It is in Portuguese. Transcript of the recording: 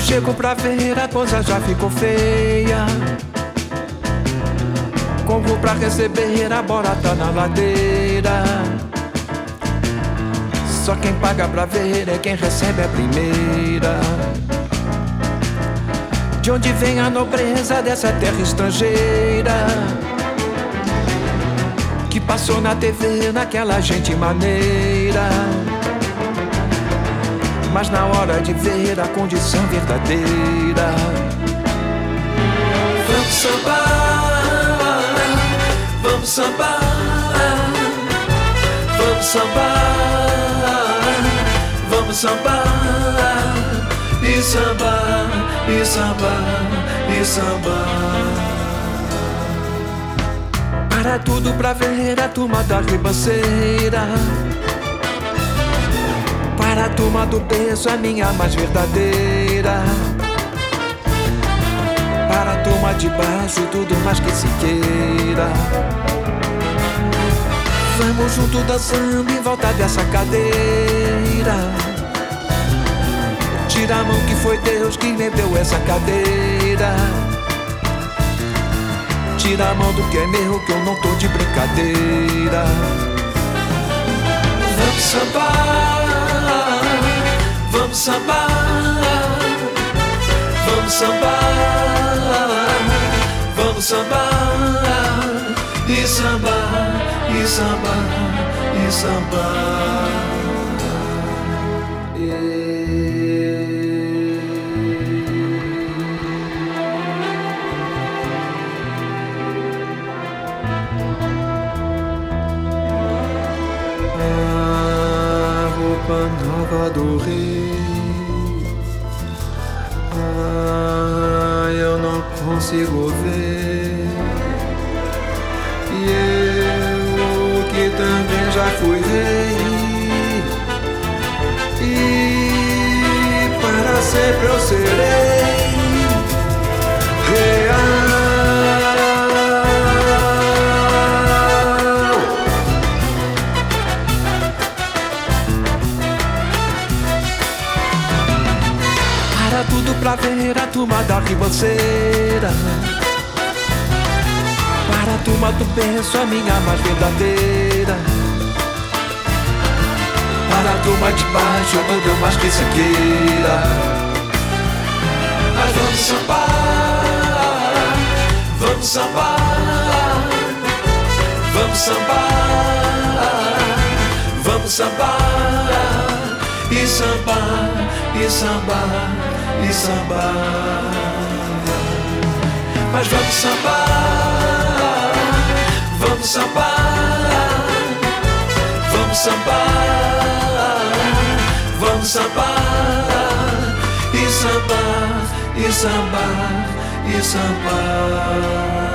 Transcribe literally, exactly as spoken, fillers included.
chego pra ver, a coisa já ficou feia. Corro pra receber, a bora tá na ladeira. Só quem paga pra ver é quem recebe a primeira. De onde vem a nobreza dessa terra estrangeira, que passou na T V naquela gente maneira, mas na hora de ver a condição verdadeira. Vamos sambar, vamos sambar, vamos sambar, vamos sambar, e sambar, e sambar, e sambar. Para tudo pra ver a turma da ribanceira, para a turma do berço, a minha mais verdadeira, para a turma de baixo, tudo mais que se queira. Vamos junto dançando em volta dessa cadeira. Tira a mão que foi Deus quem me deu essa cadeira. Tira a mão do que é meu, que eu não tô de brincadeira. Vamos sambar, vamos sambar, vamos sambar, vamos sambar, e sambar, e sambar, e sambar. Nova do rei, ah, eu não consigo ver. E eu que também já fui rei, e para sempre eu serei real. Tudo pra ver a turma da ribanceira, para a turma do berço, a minha mais verdadeira, para a turma de baixo, tudo mais que se queira. Mas vamos sambar, vamos sambar, vamos sambar, vamos sambar, e sambar, e sambar, e sambar. Mas vamos sambar, vamos sambar, vamos sambar, vamos sambar, e sambar, e sambar, e sambar.